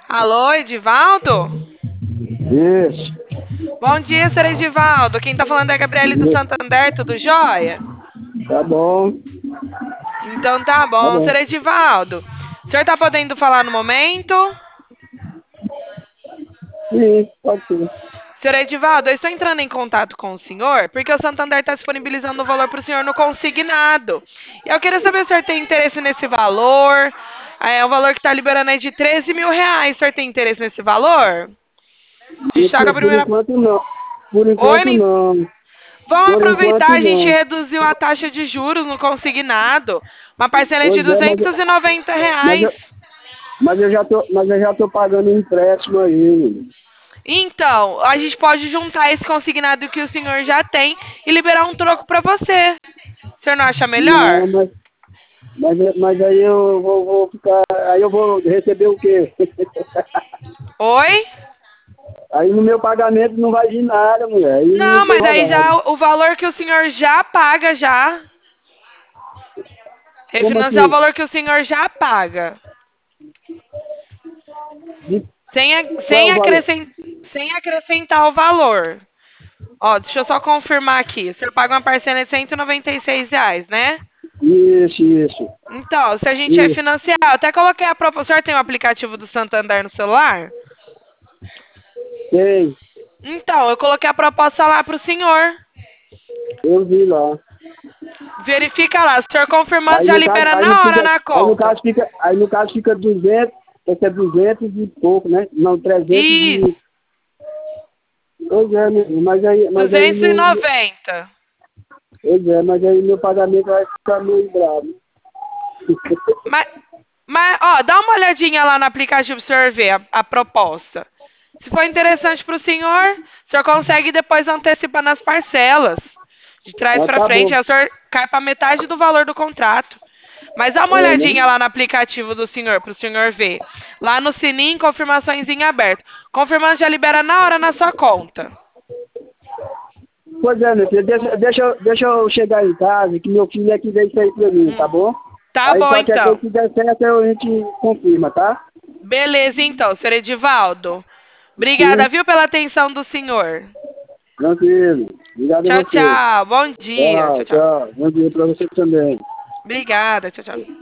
Alô, Edivaldo? Isso, Bom dia, senhor Edivaldo. Quem tá falando é a Gabriele do Santander, tudo jóia? tá bom, Então tá tá bom. bom. Senhor Edivaldo, o senhor tá podendo falar no momento? Sim, pode ser. Senhor Edivaldo, eu estou entrando em contato com o senhor porque o Santander está disponibilizando o valor para o senhor no consignado. E eu queria saber se o senhor tem interesse nesse valor. É um valor que está liberando aí de R$ 13.000. O senhor tem interesse nesse valor? A gente está com a Por primeira. enquanto não. Por Oi, enquanto não. vamos Por aproveitar, enquanto a gente não. reduziu a taxa de juros no consignado. Uma parcela de Pois é, mas, R$ 290. eu, mas eu já tô pagando empréstimo aí. Então, a gente pode juntar esse consignado que o senhor já tem e liberar um troco para você. O senhor não acha Não, melhor? mas aí eu vou ficar. Aí eu vou receber o quê? Oi? Aí no meu pagamento não vai vir nada, mulher. Aí não Não, tem mas aí rodado. já o valor que o senhor já paga já. Como Refinanciar o assim? valor que o senhor já paga. De- Sem, Qual é o valor? sem acrescentar o valor. Ó, deixa eu só confirmar aqui. O senhor paga uma parcela de R$ 196, né? Isso, Então, se a gente isso. refinanciar, eu até coloquei a proposta. O senhor tem o aplicativo do Santander no celular? Tem, Então, eu coloquei a proposta lá para o senhor. eu vi lá. Verifica lá. Se o senhor confirmando, Aí já no caso, libera na hora na conta. aí no caso fica 200, esse é 200 e pouco, né? Não, 300 Isso, e... Pois é, mas aí duzentos e noventa. mas aí meu pagamento vai ficar meio bravo. Mas, ó, dá uma olhadinha lá no aplicativo para o senhor ver a proposta. Se for interessante para o senhor consegue depois antecipar nas parcelas. De trás Ah, para tá frente, bom. aí o senhor cai para metade do valor do contrato. Mas dá uma É, né? olhadinha lá no aplicativo do senhor, para o senhor ver. Lá no sininho, confirmações em aberto. Confirmando já libera na hora na sua conta. Pois é, meu filho, deixa eu chegar em casa, que meu filho é que vem isso aí pra mim, tá Hum. bom? Tá Aí bom, qualquer coisa então. que der certo, a gente confirma, tá? Beleza, então, senhor Edivaldo. Obrigada, Sim, viu, pela atenção do senhor. tranquilo. Obrigado a Tchau, você. tchau. Bom dia. Tchau, Tchau, tchau. tchau. Bom dia pra você também. Obrigada. Tchau, tchau.